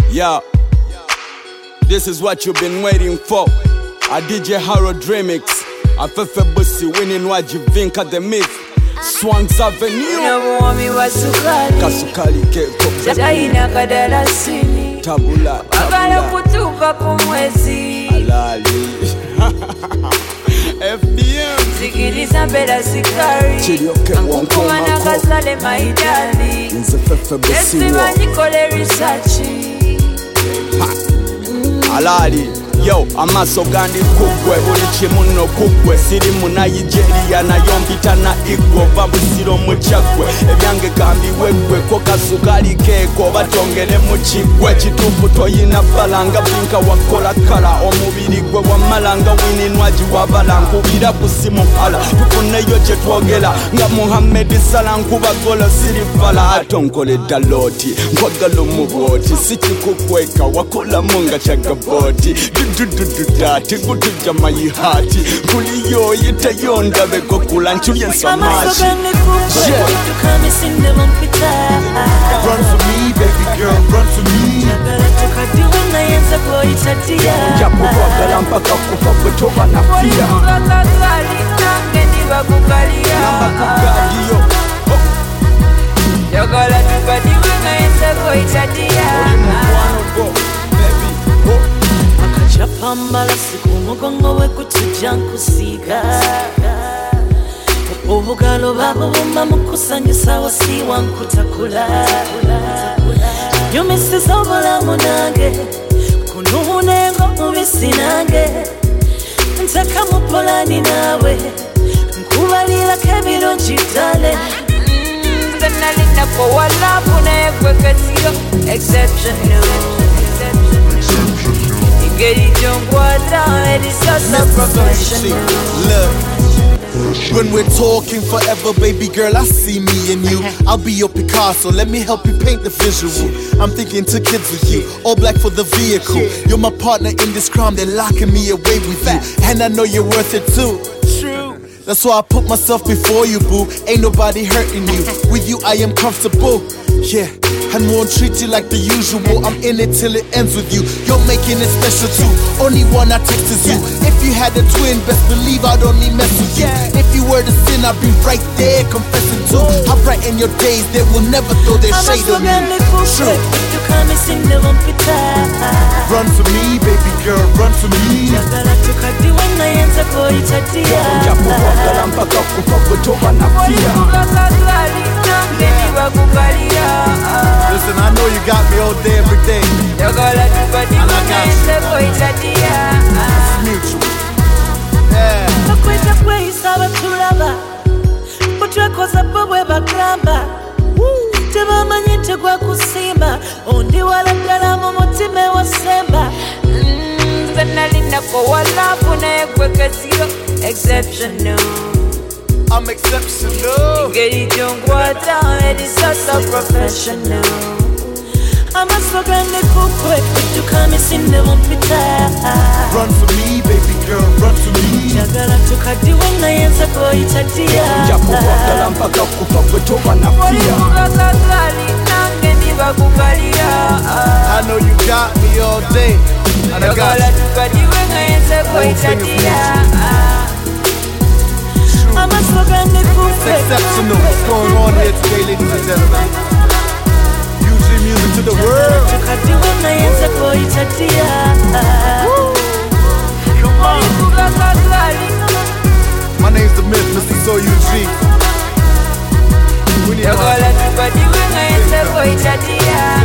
Yeah, this is what you've been waiting for. A DJ Harold remix. A Fefe Busi winning Wajivinka the myth. Swanks Avenue. Kasukali keko. Tabula. Alali. FBM. Sikiliza mbele sikari. Ankukumana kasale maidali. Yesima nikole research. Alali. Yo, amaso gandi kukwe, uli chimuno kukwe. Siri muna Nigeria na yompita na igwe. Babusiro muchakwe, ebyange kambi wekwe. Koka sukali keko, batongele muchikwe. Chitufu toyina balanga, binka wakola kala. Omubiri gwe wa malanga, wininwaji wabala. Nkubira kusimu hala, tufune yoche tuogela. Nga Muhammedi Salah, nkubagola siri fala. Atonkole daloti, nkwagalo muboti. Sichi kukweka, wakola munga chagaboti. Dati kutuja mayihati kuliyo yitayonda beko kula nchuli nsamashi. Run for me, baby girl, run for me. Japo wakala mpaka kufa kutoka na pia Namba kukadiyo Yagala tukadiwe na yenza kuitatia Chapambala siku mugongo we kutuja nkusiga Ubugalo babo bumba mukusanyisa wasiwa nkutakula Yumisiza obulamu nange Kunuhunengo mubisi nange Ntaka mupolani nawe Nkubalira kebiro njitale Zenalina kwa walafu na ekwe katiro Exceptional Look, when we're talking forever, baby girl, I see me and you. I'll be your Picasso, let me help you paint the visual. I'm thinking to kids with you, all black for the vehicle. You're my partner in this crime, they're locking me away with you. And I know you're worth it too. True. That's why I put myself before you, boo. Ain't nobody hurting you. With you, I am comfortable. Yeah. And won't treat you like the usual. I'm in it till it ends with you. You're making it special too. Only one I text is you. If you had a twin, best believe I'd only mess with you. If you were to sin, I'd be right there confessing too. I'll brighten your days, they will never throw their shade on you. True. Run for me, baby girl, run for me. Japo wakala mpaka kufa kutoka na pia Listen, I know you got me all day, every day. And I got you. It's mutual. Yeah. Exceptional. I'm exceptional. Get your water, it is so professional. I'm a slogan the cook to come in the one. Run for me, baby girl, run for me. Jagala took a doing the answer for Italia. Japo wakala mpaka kufa kutoka na pia I know you got me all day. And I got you. I'm a slogan the cook. It's exceptional. What's going on here today, ladies and gentlemen? Usually music to the world. Come on. My name's The Myth, Mr. So UG. We need